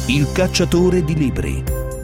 Il cacciatore di libri.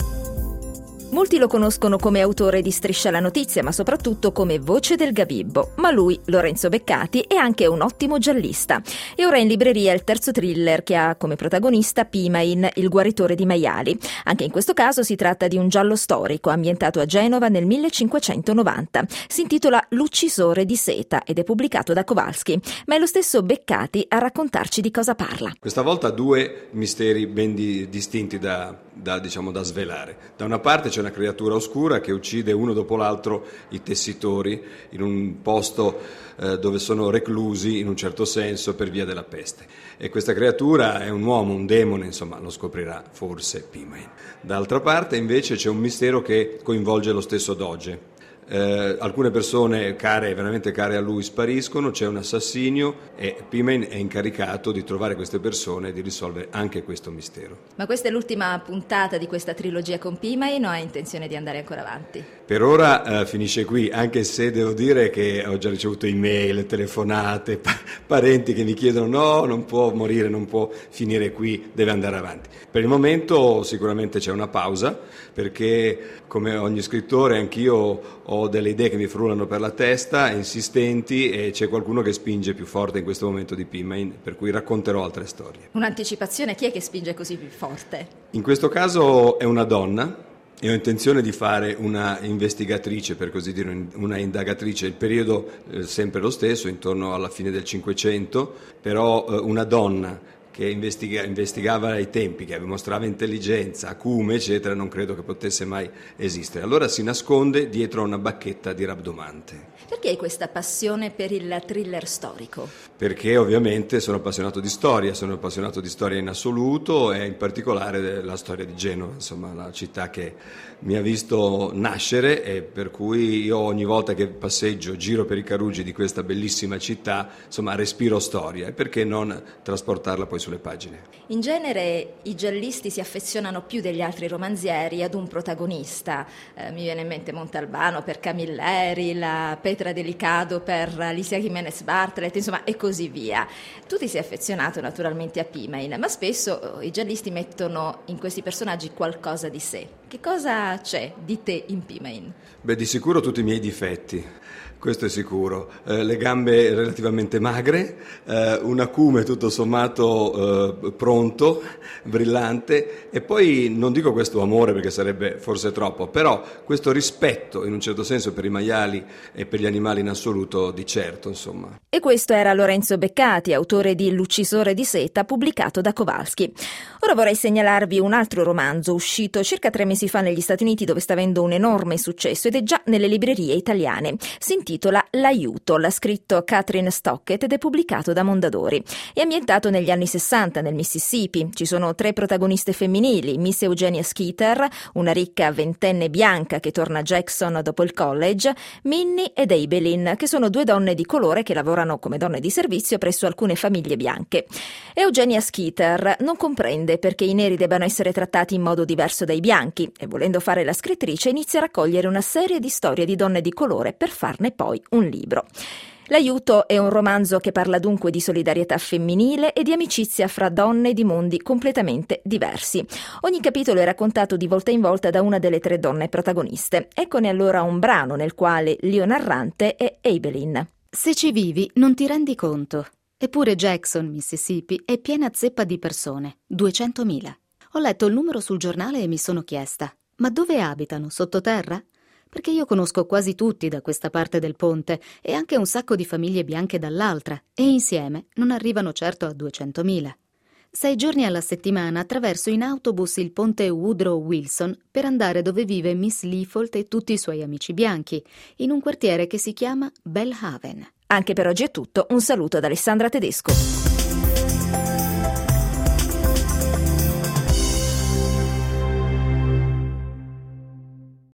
Molti lo conoscono come autore di Striscia la notizia, ma soprattutto come voce del Gabibbo. Ma lui, Lorenzo Beccati, è anche un ottimo giallista. E ora in libreria il terzo thriller che ha come protagonista Pimain, il guaritore di maiali. Anche in questo caso si tratta di un giallo storico ambientato a Genova nel 1590. Si intitola L'uccisore di seta ed è pubblicato da Kowalski. Ma è lo stesso Beccati a raccontarci di cosa parla. Questa volta due misteri ben distinti da svelare. Da una parte c'è una creatura oscura che uccide uno dopo l'altro i tessitori in un posto dove sono reclusi in un certo senso per via della peste. E questa creatura è un uomo, un demone, insomma lo scoprirà forse Pimain. D'altra parte invece c'è un mistero che coinvolge lo stesso doge. Alcune persone veramente care a lui spariscono, c'è un assassinio e Pimain è incaricato di trovare queste persone e di risolvere anche questo mistero. Ma questa è l'ultima puntata di questa trilogia con Pimain o ha intenzione di andare ancora avanti? Per ora finisce qui, anche se devo dire che ho già ricevuto email, telefonate, parenti che mi chiedono no, non può morire, non può finire qui, deve andare avanti. Per il momento sicuramente c'è una pausa, perché come ogni scrittore anch'io ho delle idee che mi frullano per la testa, insistenti, e c'è qualcuno che spinge più forte in questo momento di Pimain, per cui racconterò altre storie. Un'anticipazione, chi è che spinge così più forte? In questo caso è una donna. E ho intenzione di fare una investigatrice, per così dire, una indagatrice. Il periodo sempre lo stesso, intorno alla fine del Cinquecento, però una donna che investigava ai tempi, che mostrava intelligenza, acume, eccetera, non credo che potesse mai esistere. Allora si nasconde dietro a una bacchetta di Rabdomante. Perché hai questa passione per il thriller storico? Perché ovviamente sono appassionato di storia in assoluto, e in particolare la storia di Genova, insomma la città che mi ha visto nascere, e per cui io ogni volta che passeggio, giro per i carugi di questa bellissima città, insomma respiro storia, e perché non trasportarla poi sulle pagine. In genere i giallisti si affezionano più degli altri romanzieri ad un protagonista. Mi viene in mente Montalbano per Camilleri, la Petra Delicado per Alicia Jimenez Bartlett, insomma, e così via. Tu ti sei affezionato naturalmente a Pimain, ma spesso i giallisti mettono in questi personaggi qualcosa di sé. Che cosa c'è di te in Pimain? Beh, di sicuro tutti i miei difetti. Questo è sicuro, le gambe relativamente magre, un acume tutto sommato pronto, brillante, e poi non dico questo amore perché sarebbe forse troppo, però questo rispetto in un certo senso per i maiali e per gli animali in assoluto, di certo, insomma. E questo era Lorenzo Beccati, autore di L'uccisore di seta, pubblicato da Kowalski. Ora vorrei segnalarvi un altro romanzo uscito circa 3 mesi fa negli Stati Uniti, dove sta avendo un enorme successo ed è già nelle librerie italiane. Si intitola L'aiuto, l'ha scritto Catherine Stockett ed è pubblicato da Mondadori. È ambientato negli anni 60 nel Mississippi. Ci sono 3 protagoniste femminili: Miss Eugenia Skeeter, una ricca ventenne bianca che torna a Jackson dopo il college, Minnie ed Abilene, che sono 2 donne di colore che lavorano come donne di servizio presso alcune famiglie bianche. Eugenia Skeeter non comprende perché i neri debbano essere trattati in modo diverso dai bianchi e, volendo fare la scrittrice, inizia a raccogliere una serie di storie di donne di colore per farne poi un libro. L'aiuto è un romanzo che parla dunque di solidarietà femminile e di amicizia fra donne di mondi completamente diversi. Ogni capitolo è raccontato di volta in volta da una delle 3 donne protagoniste. Eccone allora un brano nel quale l'io narrante è Abilene. Se ci vivi non ti rendi conto. Eppure Jackson, Mississippi, è piena zeppa di persone, 200.000. Ho letto il numero sul giornale e mi sono chiesta: ma dove abitano? Sottoterra? Perché io conosco quasi tutti da questa parte del ponte e anche un sacco di famiglie bianche dall'altra, e insieme non arrivano certo a 200.000. 6 giorni alla settimana attraverso in autobus il ponte Woodrow Wilson per andare dove vive Miss Leafold e tutti i suoi amici bianchi, in un quartiere che si chiama Bellhaven. Anche per oggi è tutto, un saluto da Alessandra Tedesco.